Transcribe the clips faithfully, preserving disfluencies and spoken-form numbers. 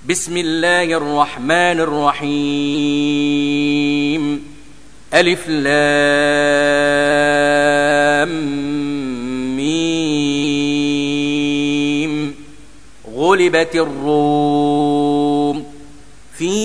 بسم الله الرحمن الرحيم. ألف لام ميم. غلبت الروم في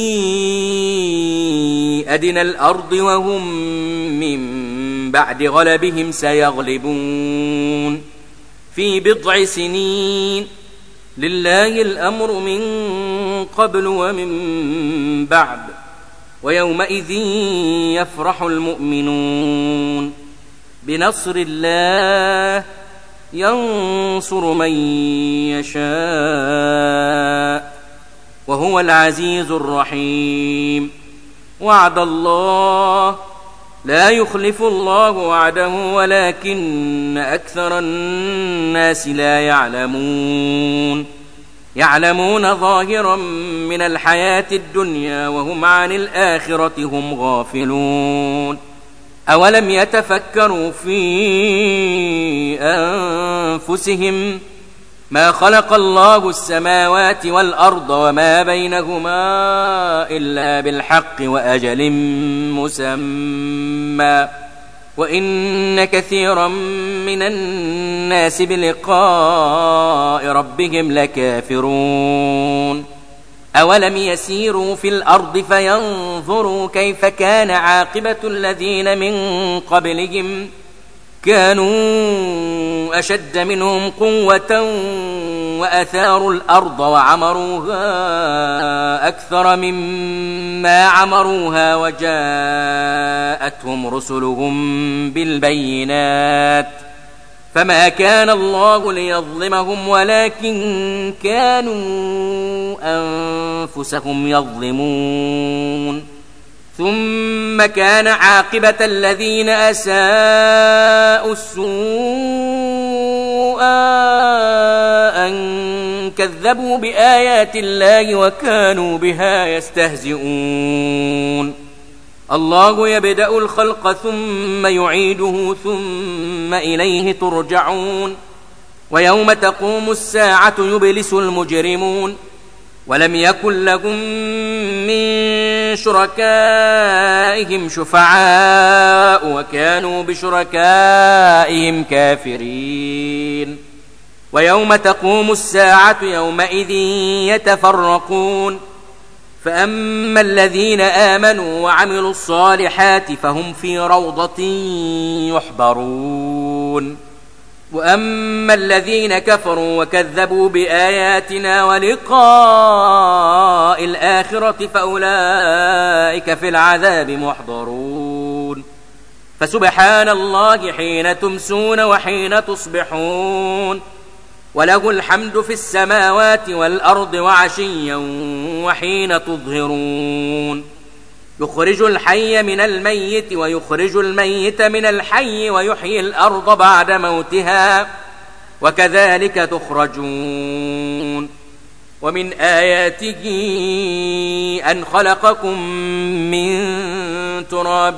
أدنى الأرض وهم من بعد غلبهم سيغلبون في بضع سنين. لله الأمر من قبل ومن بعد ويومئذ يفرح المؤمنون بنصر الله ينصر من يشاء وهو العزيز الرحيم. وعد الله لا يخلف الله وعده ولكن أكثر الناس لا يعلمون. يعلمون ظاهرا من الحياة الدنيا وهم عن الآخرة هم غافلون. أولم يتفكروا في أنفسهم ما خلق الله السماوات والأرض وما بينهما إلا بالحق وأجل مسمى وإن كثيرا من الناس بلقاء ربهم لكافرون. أولم يسيروا في الأرض فينظروا كيف كان عاقبة الذين من قبلهم كانوا أشد منهم قوة وأثاروا الأرض وعمروها أكثر مما عمروها وجاءتهم رسلهم بالبينات فما كان الله ليظلمهم ولكن كانوا أنفسهم يظلمون. ثم كان عاقبة الذين أساءوا السوء أن كذبوا بآيات الله وكانوا بها يستهزئون. الله يبدأ الخلق ثم يعيده ثم إليه ترجعون. ويوم تقوم الساعة يبلس المجرمون ولم يكن لهم من شركائهم شفعاء وكانوا بشركائهم كافرين. ويوم تقوم الساعة يومئذ يتفرقون فأما الذين آمنوا وعملوا الصالحات فهم في روضة يحبرون وأما الذين كفروا وكذبوا بآياتنا ولقاء الآخرة فأولئك في العذاب محضرون. فسبحان الله حين تمسون وحين تصبحون وله الحمد في السماوات والأرض وعشيا وحين تظهرون. يخرج الحي من الميت ويخرج الميت من الحي ويحيي الأرض بعد موتها وكذلك تخرجون. ومن آياته أن خلقكم من تراب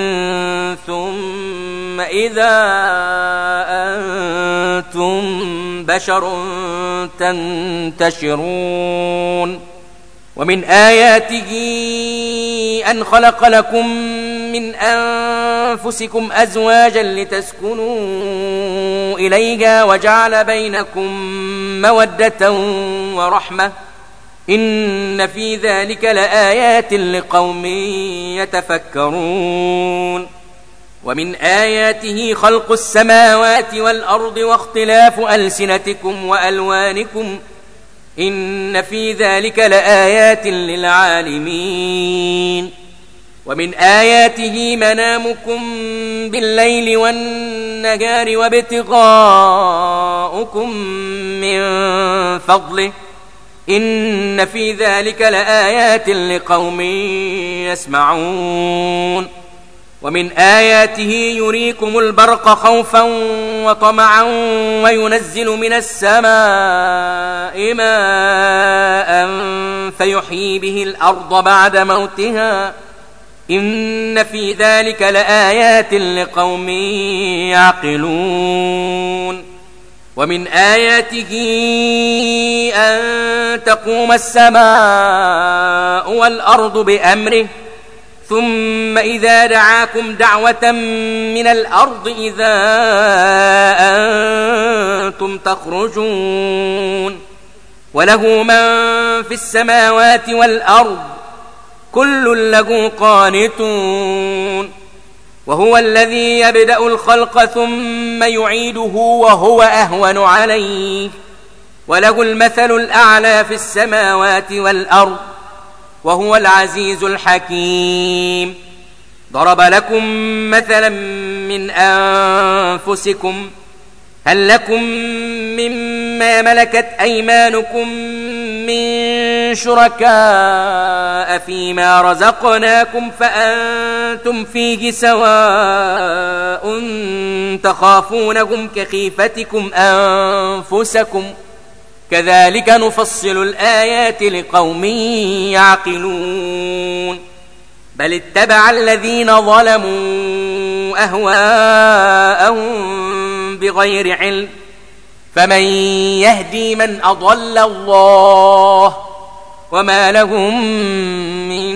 ثم إذا أنتم بشر تنتشرون. ومن آياته أن خلق لكم من أنفسكم أزواجا لتسكنوا إليها وجعل بينكم مودة ورحمة إن في ذلك لآيات لقوم يتفكرون. ومن آياته خلق السماوات والأرض واختلاف ألسنتكم وألوانكم إن في ذلك لآيات للعالمين. ومن آياته منامكم بالليل والنهار وابتغاؤكم من فضله إن في ذلك لآيات لقوم يسمعون. ومن آياته يريكم البرق خوفا وطمعا وينزل من السماء ماء فيحيي به الأرض بعد موتها إن في ذلك لآيات لقوم يعقلون. ومن آياته أن تقوم السماء والأرض بأمره ثم إذا دعاكم دعوة من الأرض إذا أنتم تخرجون وله من في السماوات والأرض كل له قانتون وهو الذي يبدأ الخلق ثم يعيده وهو أهون عليه وله المثل الأعلى في السماوات والأرض وهو العزيز الحكيم ضرب لكم مثلا من أنفسكم هل لكم مما ملكت أيمانكم من شركاء فيما رزقناكم فأنتم فيه سواء تخافونهم كخيفتكم أنفسكم كذلك نفصل الآيات لقوم يعقلون بل اتبع الذين ظلموا أهواءهم بغير علم فمن يهدي من أضل الله وما لهم من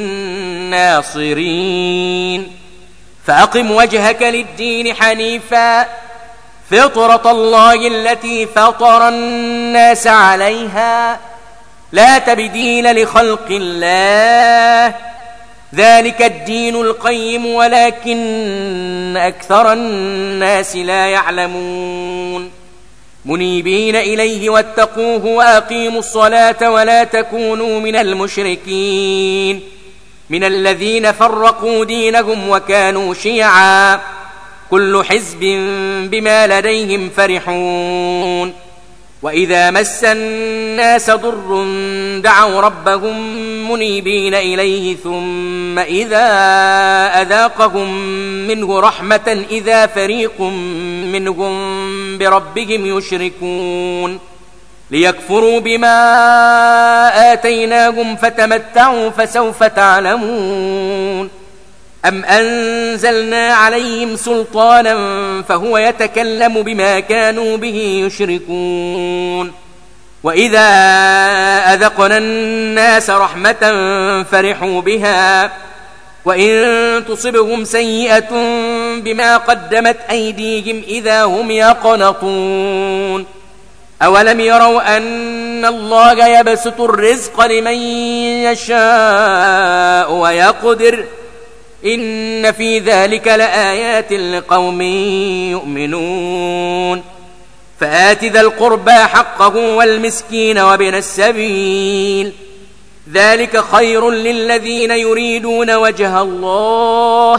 ناصرين فأقم وجهك للدين حنيفا فطرة الله التي فطر الناس عليها لا تبديل لخلق الله ذلك الدين القيم ولكن أكثر الناس لا يعلمون منيبين إليه واتقوه وأقيموا الصلاة ولا تكونوا من المشركين من الذين فرقوا دينهم وكانوا شيعا كل حزب بما لديهم فرحون وإذا مس الناس ضر دعوا ربهم منيبين إليه ثم إذا أذاقهم منه رحمة إذا فريق منهم بربهم يشركون ليكفروا بما آتيناهم فتمتعوا فسوف تعلمون أم أنزلنا عليهم سلطانا فهو يتكلم بما كانوا به يشركون وإذا أذقنا الناس رحمة فرحوا بها وإن تصبهم سيئة بما قدمت أيديهم إذا هم يقنطون أولم يروا أن الله يبسط الرزق لمن يشاء ويقدر إن في ذلك لآيات لقوم يؤمنون فآت ذا القربى حقه والمسكين وابن السبيل ذلك خير للذين يريدون وجه الله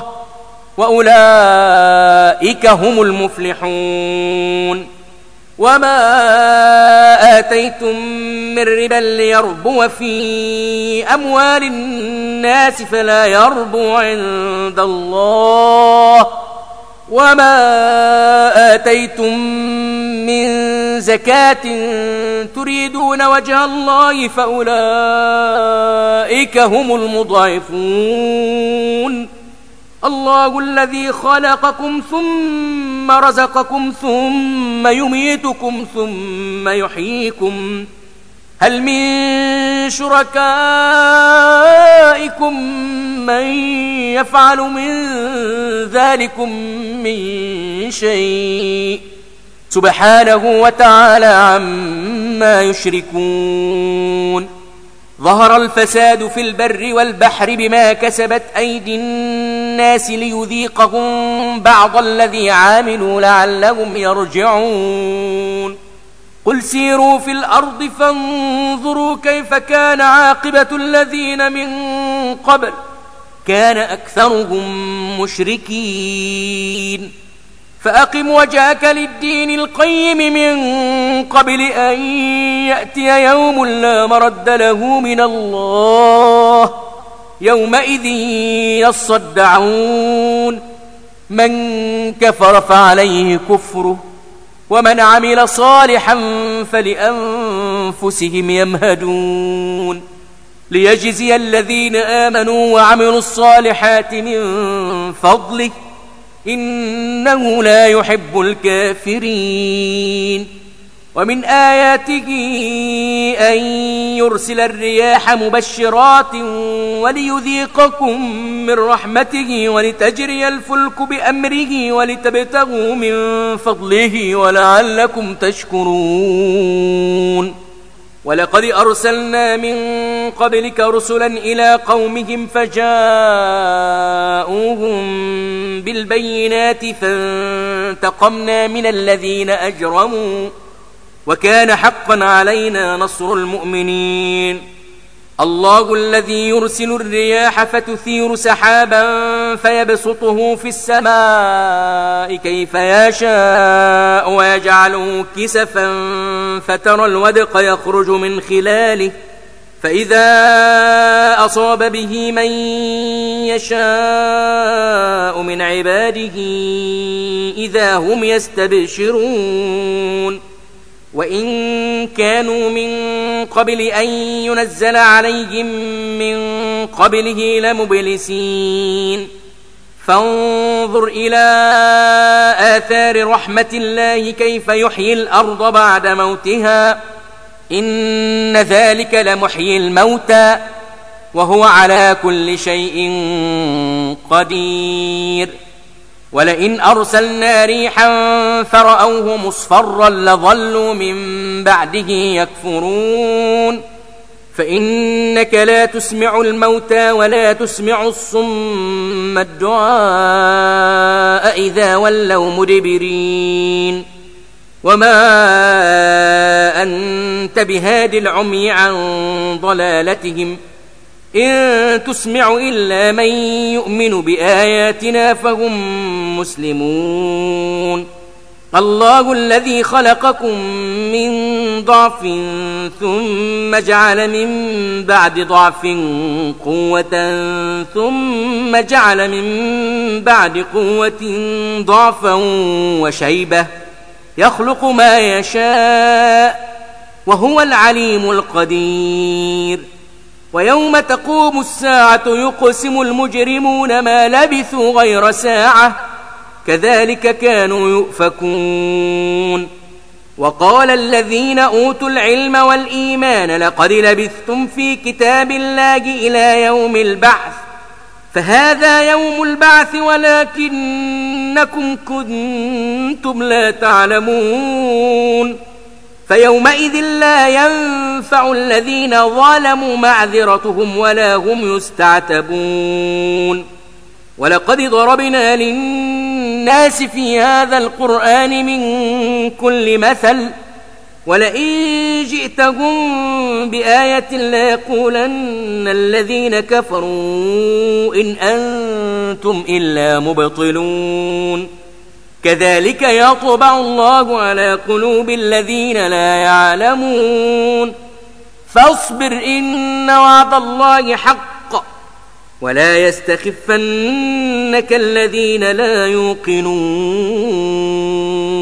وأولئك هم المفلحون وما آتيتم من ربا ليربو في أموال الناس فلا يربو عند الله وما آتيتم من زكاة تريدون وجه الله فأولئك هم المضاعفون الله الذي خلقكم ثم رزقكم ثم يميتكم ثم يحييكم هل من شركائكم من يفعل من ذلكم من شيء سبحانه وتعالى عما يشركون ظهر الفساد في البر والبحر بما كسبت أيدي الناس ليذيقهم بعض الذي عاملوا لعلهم يرجعون قل سيروا في الأرض فانظروا كيف كان عاقبة الذين من قبل كان أكثرهم مشركين فأقم وجهك للدين القيم من قبل أن يأتي يوم لا مرد له من الله يومئذ يصدعون من كفر فعليه كفره ومن عمل صالحا فلأنفسهم يمهدون ليجزي الذين آمنوا وعملوا الصالحات من فضله إنه لا يحب الكافرين ومن آياته أن يرسل الرياح مبشرات وليذيقكم من رحمته ولتجري الفلك بأمره ولتبتغوا من فضله ولعلكم تشكرون. ولقد أرسلنا من قبلك رسلا إلى قومهم فجاءوهم بالبينات فانتقمنا من الذين أجرموا وكان حقا علينا نصر المؤمنين. الله الذي يرسل الرياح فتثير سحابا فيبسطه في السماء كيف يشاء ويجعله كسفا فترى الودق يخرج من خلاله فإذا أصاب به من يشاء من عباده إذا هم يستبشرون. وإن كانوا من قبل أن ينزل عليهم من قبله لمبلسين. فانظر إلى آثار رحمة الله كيف يحيي الأرض بعد موتها إن ذلك لمحيي الموتى وهو على كل شيء قدير. ولئن أرسلنا ريحا فرأوه مصفرا لظلوا من بعده يكفرون. فإنك لا تسمع الموتى ولا تسمع الصم الدعاء إذا ولوا مدبرين. وما أنت بهاد العمي عن ضلالتهم إن تسمع إلا من يؤمن بآياتنا فهم مسلمون. الله الذي خلقكم من ضعف ثم جعل من بعد ضعف قوة ثم جعل من بعد قوة ضعفا وشيبة يخلق ما يشاء وهو العليم القدير. ويوم تقوم الساعة يقسم المجرمون ما لبثوا غير ساعة كذلك كانوا يؤفكون. وقال الذين أوتوا العلم والإيمان لقد لبثتم في كتاب الله إلى يوم البعث فهذا يوم البعث ولكنكم كنتم لا تعلمون. فيومئذ لا ينفع الذين ظلموا معذرتهم ولا هم يستعتبون. ولقد ضربنا للناس في هذا القرآن من كل مثل ولئن جئتهم بآية ليقولن الذين كفروا إن أنتم إلا مبطلون. كذلك يطبع الله على قلوب الذين لا يعلمون. فاصبر إن وعد الله حق ولا يستخفنك الذين لا يوقنون.